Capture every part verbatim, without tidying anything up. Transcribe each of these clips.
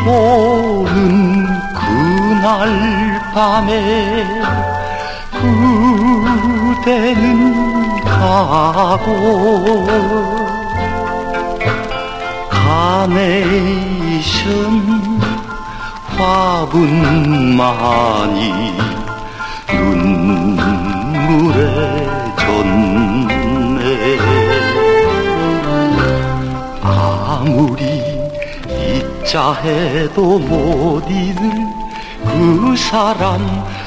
오는 그날 밤에 그대는 가고 카네이션 화분만이 눈물에 젖네. 아무리 잊자 해도 못 잊을 그 사람,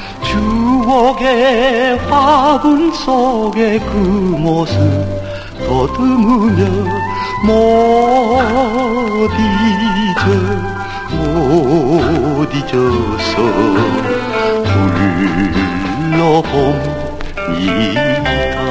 추억의 화분 속의 그 모습 더듬으며 못 잊어 못 잊어서 불러봅니다.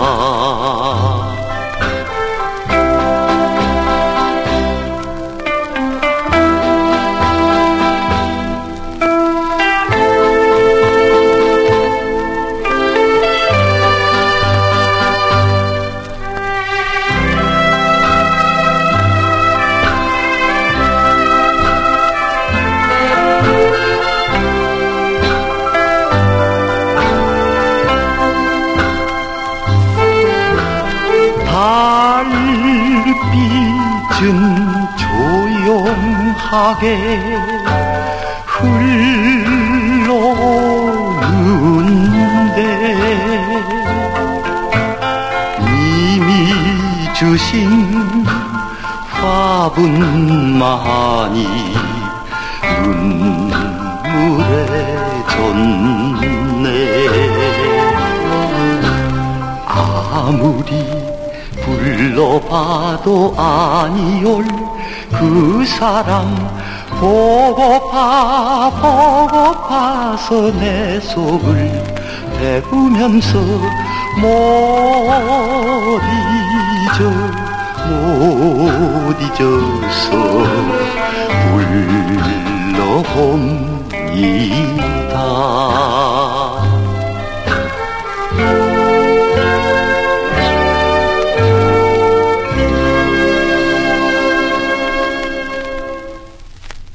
달빛은 조용하게 흘러오는데 이미 주신 화분만이 눈물에 젖네. 아무리 불러봐도 아니올 그 사람, 보고파 보고파서 내 속을 태우면서 못 잊어 못 잊어서